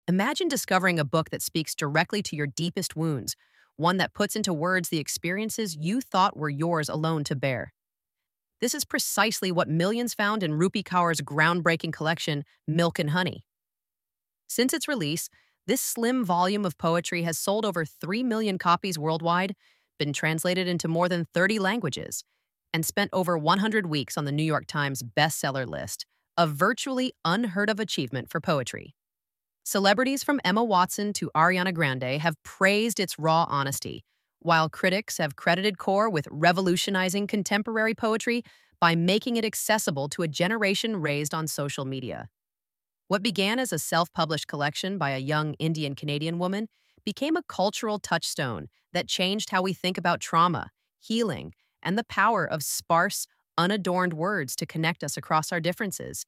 Imagine discovering a book that speaks directly to your deepest wounds, one that puts into words the experiences you thought were yours alone to bear. This is precisely what millions found in Rupi Kaur's groundbreaking collection, Milk and Honey. Since its release, this slim volume of poetry has sold over 3 million copies worldwide, been translated into more than 30 languages, and spent over 100 weeks on the New York Times bestseller list, a virtually unheard of achievement for poetry. Celebrities from Emma Watson to Ariana Grande have praised its raw honesty, while critics have credited Kaur with revolutionizing contemporary poetry by making it accessible to a generation raised on social media. What began as a self-published collection by a young Indian-Canadian woman became a cultural touchstone that changed how we think about trauma, healing, and the power of sparse, unadorned words to connect us across our differences.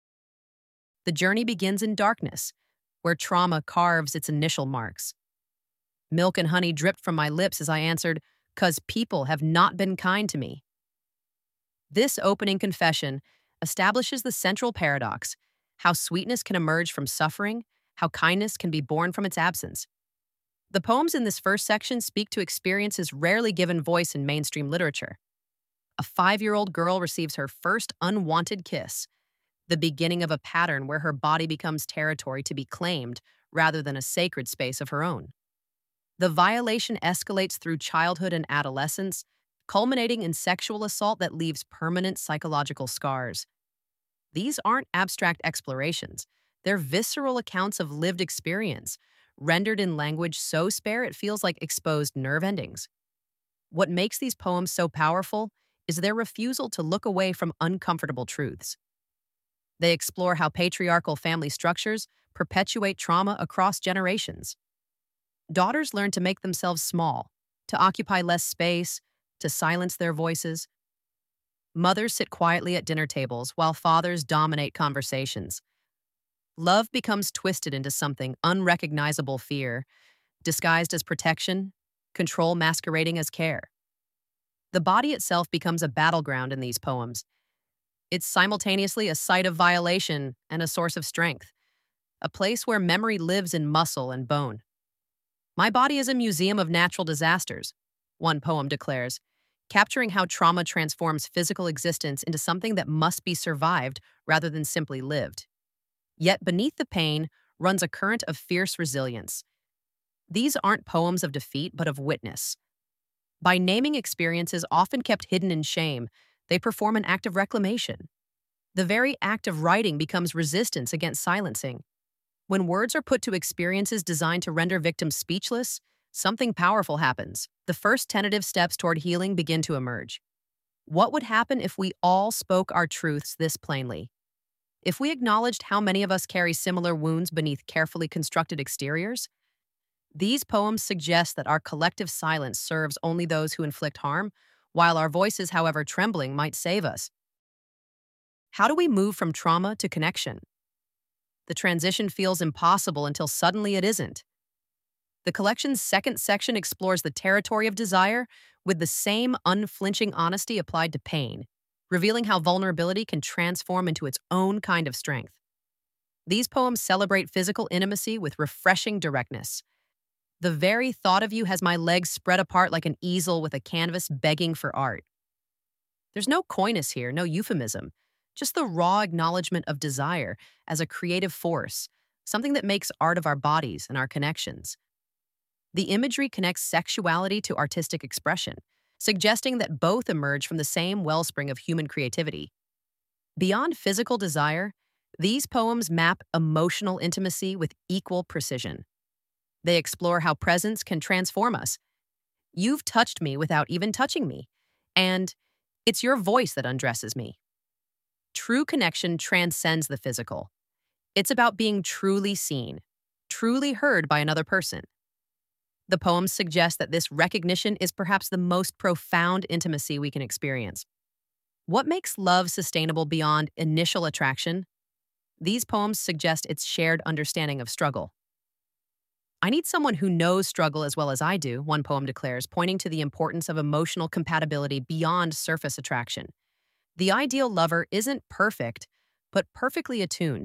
The journey begins in darkness, where trauma carves its initial marks. Milk and honey dripped from my lips as I answered, "'Cause people have not been kind to me." This opening confession establishes the central paradox: how sweetness can emerge from suffering, how kindness can be born from its absence. The poems in this first section speak to experiences rarely given voice in mainstream literature. A 5-year-old girl receives her first unwanted kiss, the beginning of a pattern where her body becomes territory to be claimed rather than a sacred space of her own. The violation escalates through childhood and adolescence, culminating in sexual assault that leaves permanent psychological scars. These aren't abstract explorations. They're visceral accounts of lived experience, rendered in language so spare it feels like exposed nerve endings. What makes these poems so powerful is their refusal to look away from uncomfortable truths. They explore how patriarchal family structures perpetuate trauma across generations. Daughters learn to make themselves small, to occupy less space, to silence their voices. Mothers sit quietly at dinner tables while fathers dominate conversations. Love becomes twisted into something unrecognizable: fear, disguised as protection, control masquerading as care. The body itself becomes a battleground in these poems. It's simultaneously a site of violation and a source of strength, a place where memory lives in muscle and bone. "My body is a museum of natural disasters," one poem declares, capturing how trauma transforms physical existence into something that must be survived rather than simply lived. Yet beneath the pain runs a current of fierce resilience. These aren't poems of defeat, but of witness. By naming experiences often kept hidden in shame, they perform an act of reclamation. The very act of writing becomes resistance against silencing. When words are put to experiences designed to render victims speechless, something powerful happens. The first tentative steps toward healing begin to emerge. What would happen if we all spoke our truths this plainly? If we acknowledged how many of us carry similar wounds beneath carefully constructed exteriors? These poems suggest that our collective silence serves only those who inflict harm, while our voices, however trembling, might save us. How do we move from trauma to connection? The transition feels impossible until suddenly it isn't. The collection's second section explores the territory of desire with the same unflinching honesty applied to pain, revealing how vulnerability can transform into its own kind of strength. These poems celebrate physical intimacy with refreshing directness. The very thought of you has my legs spread apart like an easel with a canvas begging for art. There's no coyness here, no euphemism, just the raw acknowledgement of desire as a creative force, something that makes art of our bodies and our connections. The imagery connects sexuality to artistic expression, suggesting that both emerge from the same wellspring of human creativity. Beyond physical desire, these poems map emotional intimacy with equal precision. They explore how presence can transform us. "You've touched me without even touching me," and "it's your voice that undresses me." True connection transcends the physical. It's about being truly seen, truly heard by another person. The poems suggest that this recognition is perhaps the most profound intimacy we can experience. What makes love sustainable beyond initial attraction? These poems suggest its shared understanding of struggle. "I need someone who knows struggle as well as I do," one poem declares, pointing to the importance of emotional compatibility beyond surface attraction. The ideal lover isn't perfect, but perfectly attuned,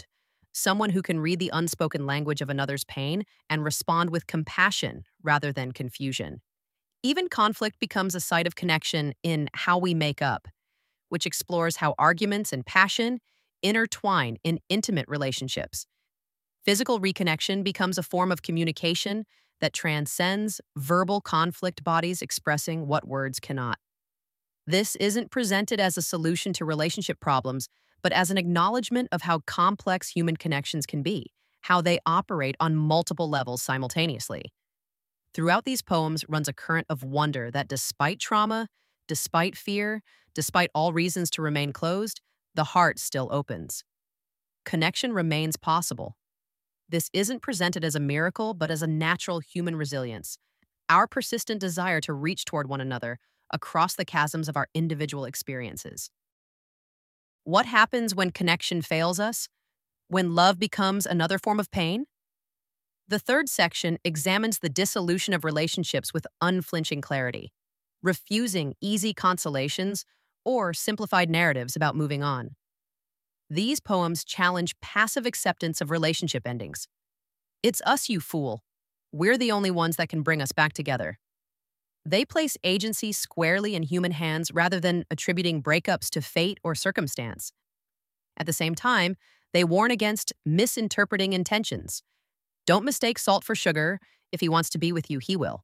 someone who can read the unspoken language of another's pain and respond with compassion rather than confusion. Even conflict becomes a site of connection in How We Make Up, which explores how arguments and passion intertwine in intimate relationships. Physical reconnection becomes a form of communication that transcends verbal conflict bodies expressing what words cannot. This isn't presented as a solution to relationship problems, but as an acknowledgement of how complex human connections can be, how they operate on multiple levels simultaneously. Throughout these poems runs a current of wonder that despite trauma, despite fear, despite all reasons to remain closed, the heart still opens. Connection remains possible. This isn't presented as a miracle, but as a natural human resilience, our persistent desire to reach toward one another across the chasms of our individual experiences. What happens when connection fails us? When love becomes another form of pain? The third section examines the dissolution of relationships with unflinching clarity, refusing easy consolations or simplified narratives about moving on. These poems challenge passive acceptance of relationship endings. It's us, you fool. We're the only ones that can bring us back together. They place agency squarely in human hands rather than attributing breakups to fate or circumstance. At the same time, they warn against misinterpreting intentions. Don't mistake salt for sugar. If he wants to be with you, he will.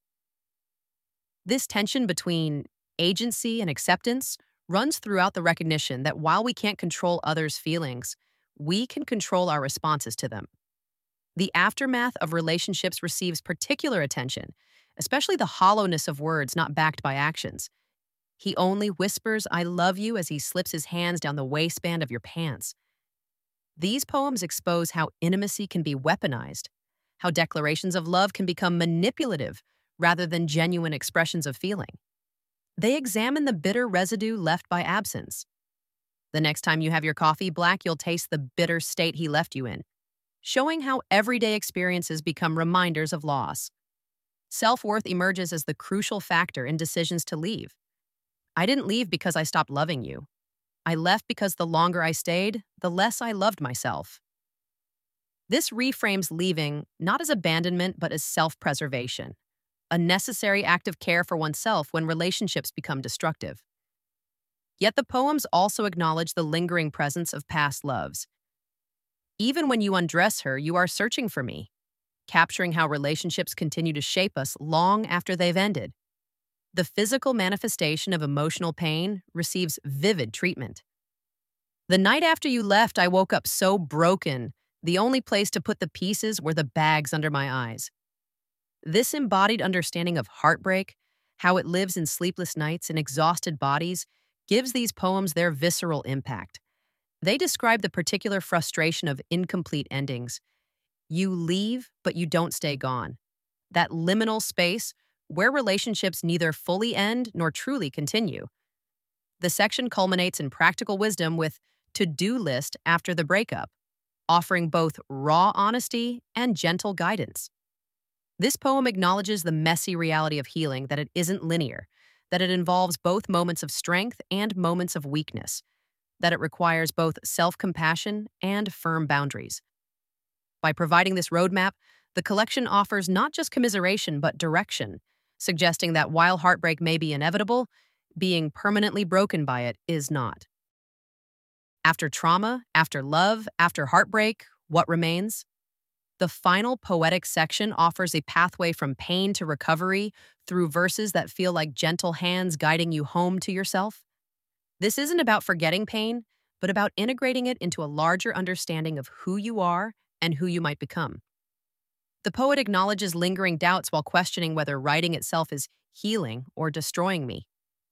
This tension between agency and acceptance runs throughout the recognition that while we can't control others' feelings, we can control our responses to them. The aftermath of relationships receives particular attention, especially the hollowness of words not backed by actions. He only whispers, "I love you," as he slips his hands down the waistband of your pants. These poems expose how intimacy can be weaponized, how declarations of love can become manipulative rather than genuine expressions of feeling. They examine the bitter residue left by absence. The next time you have your coffee black, you'll taste the bitter state he left you in, showing how everyday experiences become reminders of loss. Self-worth emerges as the crucial factor in decisions to leave. I didn't leave because I stopped loving you. I left because the longer I stayed, the less I loved myself. This reframes leaving not as abandonment, but as self-preservation, a necessary act of care for oneself when relationships become destructive. Yet the poems also acknowledge the lingering presence of past loves. Even when you undress her, you are searching for me, capturing how relationships continue to shape us long after they've ended. The physical manifestation of emotional pain receives vivid treatment. The night after you left, I woke up so broken. The only place to put the pieces were the bags under my eyes. This embodied understanding of heartbreak, how it lives in sleepless nights and exhausted bodies, gives these poems their visceral impact. They describe the particular frustration of incomplete endings. You leave, but you don't stay gone. That liminal space where relationships neither fully end nor truly continue. The section culminates in practical wisdom with to-do list after the breakup, offering both raw honesty and gentle guidance. This poem acknowledges the messy reality of healing, that it isn't linear, that it involves both moments of strength and moments of weakness, that it requires both self-compassion and firm boundaries. By providing this roadmap, the collection offers not just commiseration but direction, suggesting that while heartbreak may be inevitable, being permanently broken by it is not. After trauma, after love, after heartbreak, what remains? The final poetic section offers a pathway from pain to recovery through verses that feel like gentle hands guiding you home to yourself. This isn't about forgetting pain, but about integrating it into a larger understanding of who you are and who you might become. The poet acknowledges lingering doubts while questioning whether writing itself is healing or destroying me.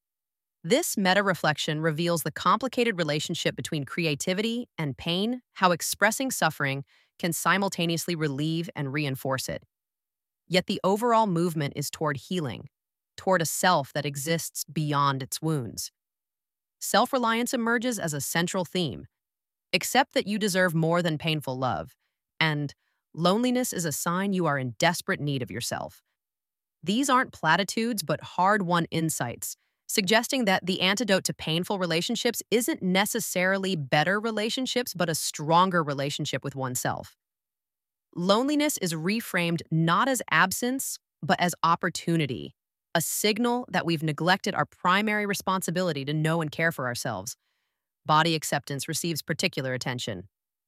This meta-reflection reveals the complicated relationship between creativity and pain, how expressing suffering can simultaneously relieve and reinforce it. Yet the overall movement is toward healing, toward a self that exists beyond its wounds. Self-reliance emerges as a central theme. Accept that you deserve more than painful love, and loneliness is a sign you are in desperate need of yourself. These aren't platitudes, but hard-won insights suggesting that the antidote to painful relationships isn't necessarily better relationships, but a stronger relationship with oneself. Loneliness is reframed not as absence, but as opportunity, a signal that we've neglected our primary responsibility to know and care for ourselves. Body acceptance receives particular attention.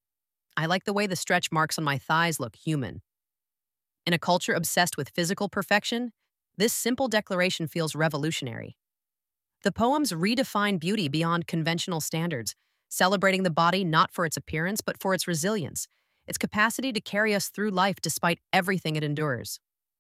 I like the way the stretch marks on my thighs look human. In a culture obsessed with physical perfection, this simple declaration feels revolutionary. The poems redefine beauty beyond conventional standards, celebrating the body not for its appearance but for its resilience, its capacity to carry us through life despite everything it endures.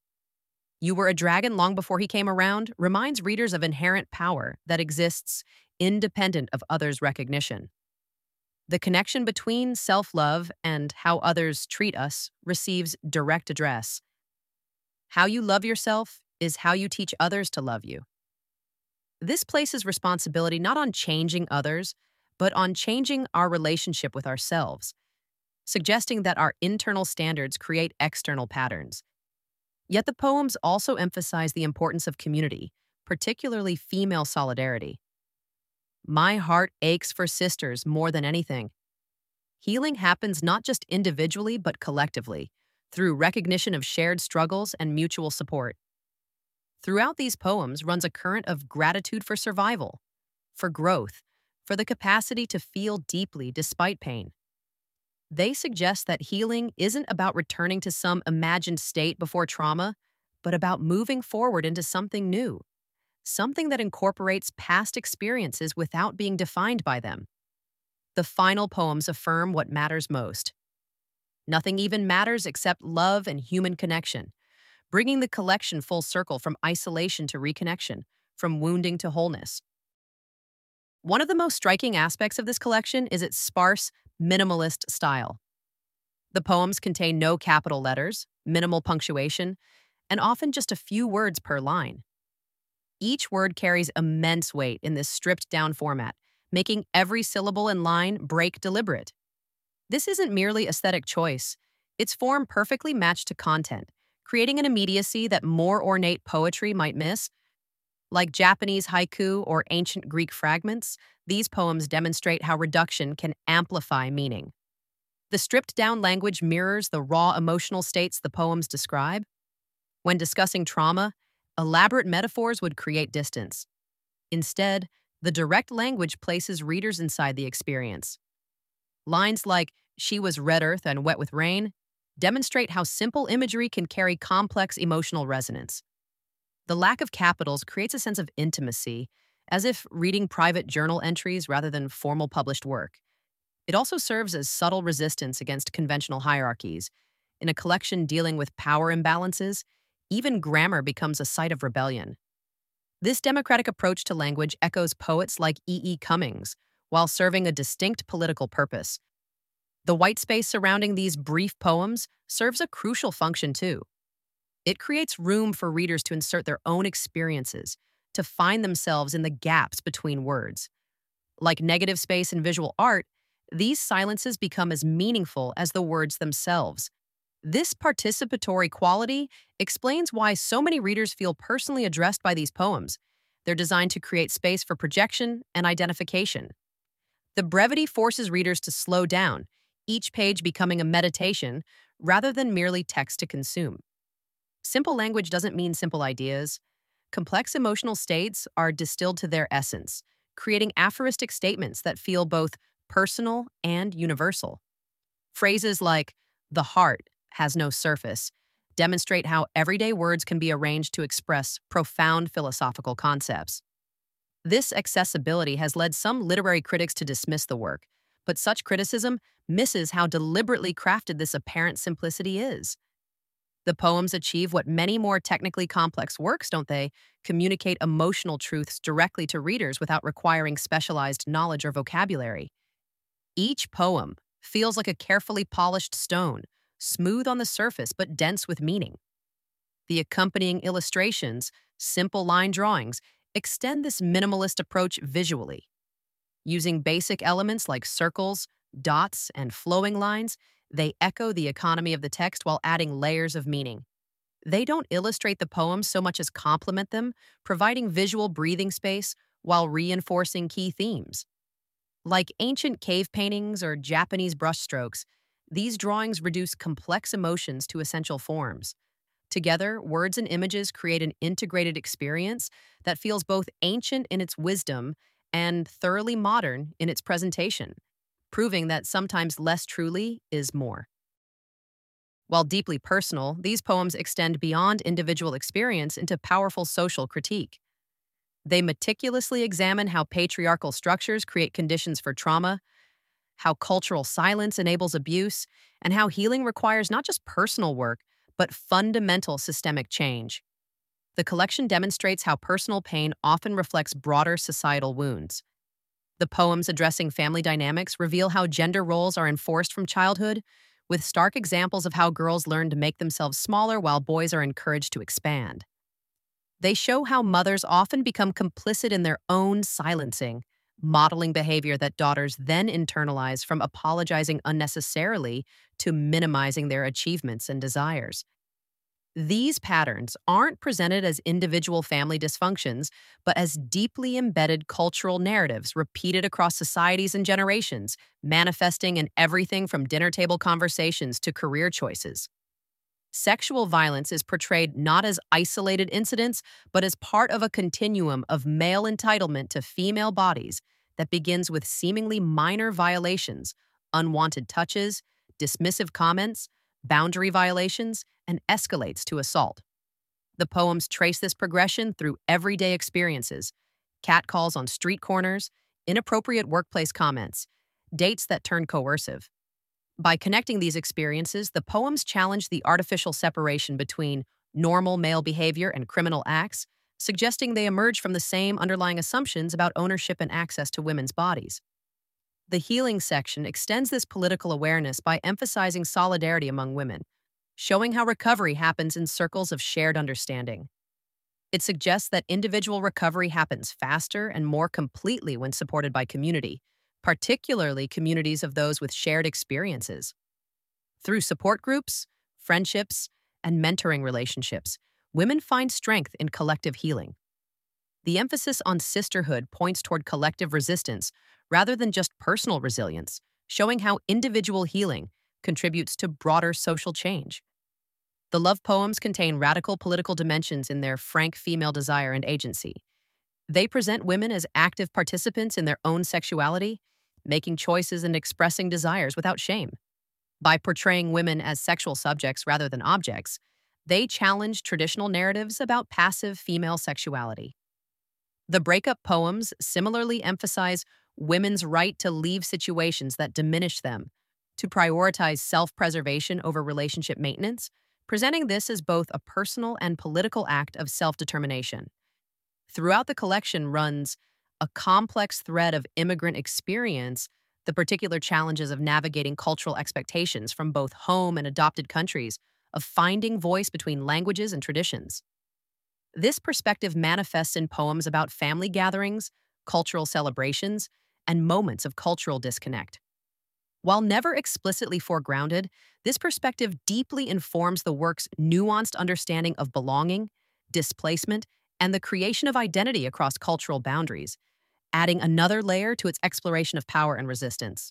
You were a dragon long before he came around reminds readers of inherent power that exists independent of others' recognition. The connection between self-love and how others treat us receives direct address. How you love yourself is how you teach others to love you. This places responsibility not on changing others, but on changing our relationship with ourselves, suggesting that our internal standards create external patterns. Yet the poems also emphasize the importance of community, particularly female solidarity. My heart aches for sisters more than anything. Healing happens not just individually but collectively, through recognition of shared struggles and mutual support. Throughout these poems runs a current of gratitude for survival, for growth, for the capacity to feel deeply despite pain. They suggest that healing isn't about returning to some imagined state before trauma, but about moving forward into something new, something that incorporates past experiences without being defined by them. The final poems affirm what matters most. Nothing even matters except love and human connection, bringing the collection full circle from isolation to reconnection, from wounding to wholeness. One of the most striking aspects of this collection is its sparse, minimalist style. The poems contain no capital letters, minimal punctuation, and often just a few words per line. Each word carries immense weight in this stripped-down format, making every syllable and line break deliberate. This isn't merely aesthetic choice. It's form perfectly matched to content, creating an immediacy that more ornate poetry might miss. Like Japanese haiku or ancient Greek fragments, these poems demonstrate how reduction can amplify meaning. The stripped-down language mirrors the raw emotional states the poems describe. When discussing trauma, elaborate metaphors would create distance. Instead, the direct language places readers inside the experience. Lines like, "She was red earth and wet with rain," demonstrate how simple imagery can carry complex emotional resonance. The lack of capitals creates a sense of intimacy, as if reading private journal entries rather than formal published work. It also serves as subtle resistance against conventional hierarchies. In a collection dealing with power imbalances, even grammar becomes a site of rebellion. This democratic approach to language echoes poets like E. E. Cummings, while serving a distinct political purpose. The white space surrounding these brief poems serves a crucial function too. It creates room for readers to insert their own experiences, to find themselves in the gaps between words. Like negative space in visual art, these silences become as meaningful as the words themselves. This participatory quality explains why so many readers feel personally addressed by these poems. They're designed to create space for projection and identification. The brevity forces readers to slow down, each page becoming a meditation rather than merely text to consume. Simple language doesn't mean simple ideas. Complex emotional states are distilled to their essence, creating aphoristic statements that feel both personal and universal. Phrases like, "the heart has no surface," demonstrate how everyday words can be arranged to express profound philosophical concepts. This accessibility has led some literary critics to dismiss the work, but such criticism misses how deliberately crafted this apparent simplicity is. The poems achieve what many more technically complex works, don't they? Communicate emotional truths directly to readers without requiring specialized knowledge or vocabulary. Each poem feels like a carefully polished stone, smooth on the surface but dense with meaning. The accompanying illustrations, simple line drawings, extend this minimalist approach visually. Using basic elements like circles, dots, and flowing lines, they echo the economy of the text while adding layers of meaning. They don't illustrate the poems so much as complement them, providing visual breathing space while reinforcing key themes. Like ancient cave paintings or Japanese brushstrokes, these drawings reduce complex emotions to essential forms. Together, words and images create an integrated experience that feels both ancient in its wisdom and thoroughly modern in its presentation, proving that sometimes less truly is more. While deeply personal, these poems extend beyond individual experience into powerful social critique. They meticulously examine how patriarchal structures create conditions for trauma, how cultural silence enables abuse, and how healing requires not just personal work, but fundamental systemic change. The collection demonstrates how personal pain often reflects broader societal wounds. The poems addressing family dynamics reveal how gender roles are enforced from childhood, with stark examples of how girls learn to make themselves smaller while boys are encouraged to expand. They show how mothers often become complicit in their own silencing, modeling behavior that daughters then internalize from apologizing unnecessarily to minimizing their achievements and desires. These patterns aren't presented as individual family dysfunctions, but as deeply embedded cultural narratives repeated across societies and generations, manifesting in everything from dinner table conversations to career choices. Sexual violence is portrayed not as isolated incidents, but as part of a continuum of male entitlement to female bodies that begins with seemingly minor violations, unwanted touches, dismissive comments, boundary violations, and escalates to assault. The poems trace this progression through everyday experiences: catcalls on street corners, inappropriate workplace comments, dates that turn coercive. By connecting these experiences, the poems challenge the artificial separation between normal male behavior and criminal acts, suggesting they emerge from the same underlying assumptions about ownership and access to women's bodies. The healing section extends this political awareness by emphasizing solidarity among women, showing how recovery happens in circles of shared understanding. It suggests that individual recovery happens faster and more completely when supported by community, particularly communities of those with shared experiences. Through support groups, friendships, and mentoring relationships, women find strength in collective healing. The emphasis on sisterhood points toward collective resistance rather than just personal resilience, showing how individual healing contributes to broader social change. The love poems contain radical political dimensions in their frank female desire and agency. They present women as active participants in their own sexuality, making choices and expressing desires without shame. By portraying women as sexual subjects rather than objects, they challenge traditional narratives about passive female sexuality. The breakup poems similarly emphasize women's right to leave situations that diminish them, to prioritize self-preservation over relationship maintenance, presenting this as both a personal and political act of self-determination. Throughout the collection runs a complex thread of immigrant experience, the particular challenges of navigating cultural expectations from both home and adopted countries, of finding voice between languages and traditions. This perspective manifests in poems about family gatherings, cultural celebrations, and moments of cultural disconnect. While never explicitly foregrounded, this perspective deeply informs the work's nuanced understanding of belonging, displacement, and the creation of identity across cultural boundaries, adding another layer to its exploration of power and resistance.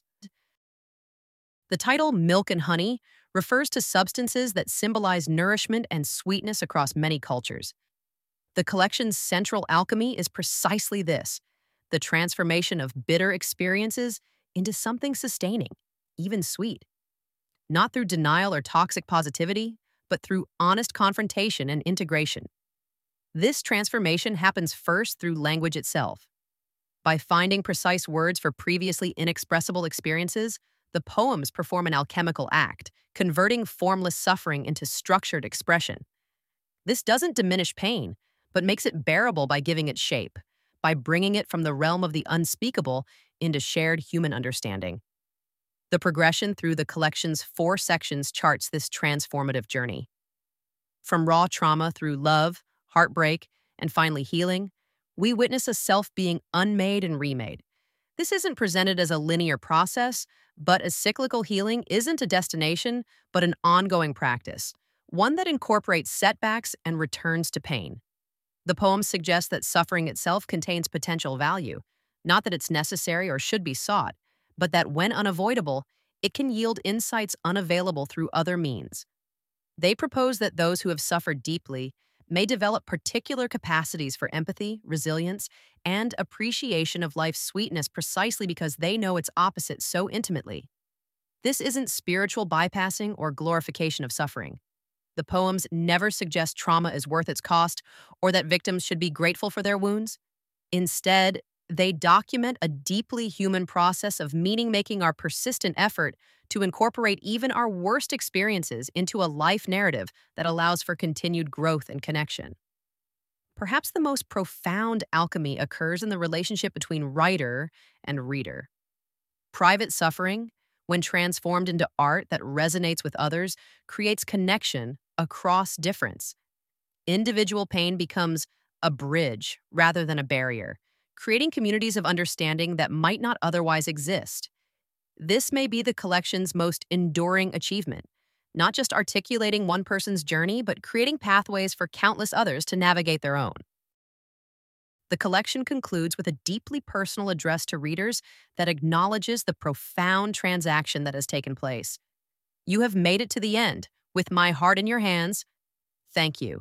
The title Milk and Honey refers to substances that symbolize nourishment and sweetness across many cultures. The collection's central alchemy is precisely this: the transformation of bitter experiences into something sustaining, even sweet. Not through denial or toxic positivity, but through honest confrontation and integration. This transformation happens first through language itself. By finding precise words for previously inexpressible experiences, the poems perform an alchemical act, converting formless suffering into structured expression. This doesn't diminish pain, but makes it bearable by giving it shape, by bringing it from the realm of the unspeakable into shared human understanding. The progression through the collection's 4 sections charts this transformative journey. From raw trauma through love, heartbreak, and finally healing, we witness a self being unmade and remade. This isn't presented as a linear process, but as cyclical healing isn't a destination, but an ongoing practice, one that incorporates setbacks and returns to pain. The poem suggests that suffering itself contains potential value, not that it's necessary or should be sought, but that when unavoidable, it can yield insights unavailable through other means. They propose that those who have suffered deeply may develop particular capacities for empathy, resilience, and appreciation of life's sweetness precisely because they know its opposite so intimately. This isn't spiritual bypassing or glorification of suffering. The poems never suggest trauma is worth its cost or that victims should be grateful for their wounds. Instead, they document a deeply human process of meaning-making our persistent effort to incorporate even our worst experiences into a life narrative that allows for continued growth and connection. Perhaps the most profound alchemy occurs in the relationship between writer and reader. Private suffering, when transformed into art that resonates with others, creates connection across difference. Individual pain becomes a bridge rather than a barrier, creating communities of understanding that might not otherwise exist. This may be the collection's most enduring achievement, not just articulating one person's journey, but creating pathways for countless others to navigate their own. The collection concludes with a deeply personal address to readers that acknowledges the profound transaction that has taken place. You have made it to the end. With my heart in your hands, thank you.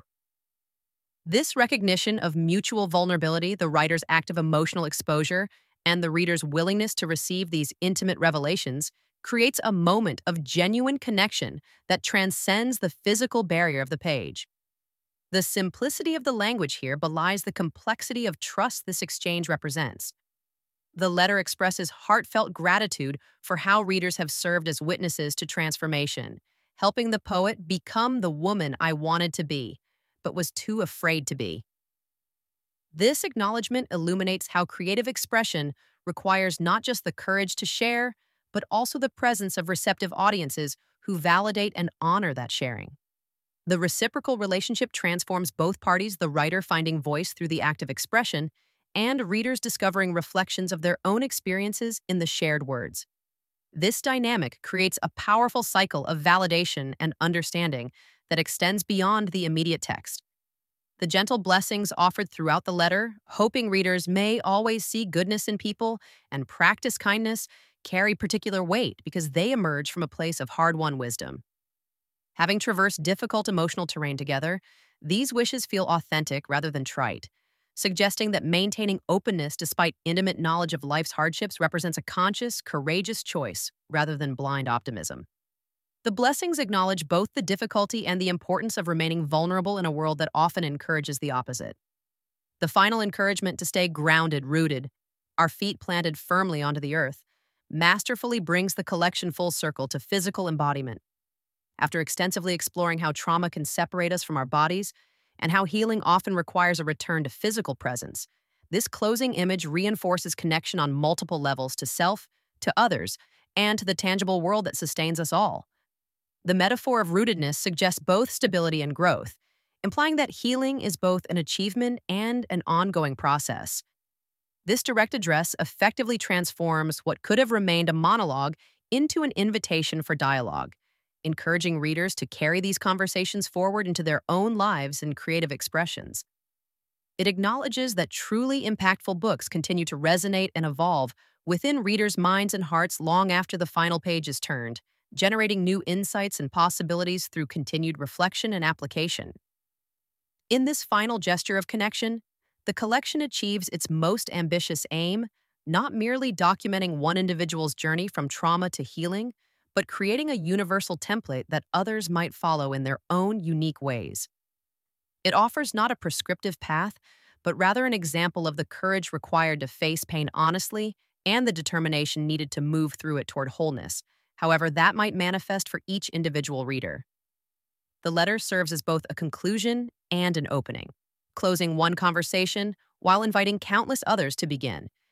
This recognition of mutual vulnerability, the writer's active emotional exposure, and the reader's willingness to receive these intimate revelations creates a moment of genuine connection that transcends the physical barrier of the page. The simplicity of the language here belies the complexity of trust this exchange represents. The letter expresses heartfelt gratitude for how readers have served as witnesses to transformation, helping the poet become the woman I wanted to be, but was too afraid to be. This acknowledgement illuminates how creative expression requires not just the courage to share, but also the presence of receptive audiences who validate and honor that sharing. The reciprocal relationship transforms both parties, the writer finding voice through the act of expression, and readers discovering reflections of their own experiences in the shared words. This dynamic creates a powerful cycle of validation and understanding that extends beyond the immediate text. The gentle blessings offered throughout the letter, hoping readers may always see goodness in people and practice kindness, carry particular weight because they emerge from a place of hard-won wisdom. Having traversed difficult emotional terrain together, these wishes feel authentic rather than trite, suggesting that maintaining openness despite intimate knowledge of life's hardships represents a conscious, courageous choice rather than blind optimism. The blessings acknowledge both the difficulty and the importance of remaining vulnerable in a world that often encourages the opposite. The final encouragement to stay grounded, rooted, our feet planted firmly onto the earth, masterfully brings the collection full circle to physical embodiment. After extensively exploring how trauma can separate us from our bodies and how healing often requires a return to physical presence, this closing image reinforces connection on multiple levels to self, to others, and to the tangible world that sustains us all. The metaphor of rootedness suggests both stability and growth, implying that healing is both an achievement and an ongoing process. This direct address effectively transforms what could have remained a monologue into an invitation for dialogue, encouraging readers to carry these conversations forward into their own lives and creative expressions. It acknowledges that truly impactful books continue to resonate and evolve within readers' minds and hearts long after the final page is turned, generating new insights and possibilities through continued reflection and application. In this final gesture of connection, the collection achieves its most ambitious aim, not merely documenting one individual's journey from trauma to healing, but creating a universal template that others might follow in their own unique ways. It offers not a prescriptive path, but rather an example of the courage required to face pain honestly and the determination needed to move through it toward wholeness, however that might manifest for each individual reader. The letter serves as both a conclusion and an opening, closing one conversation while inviting countless others to begin,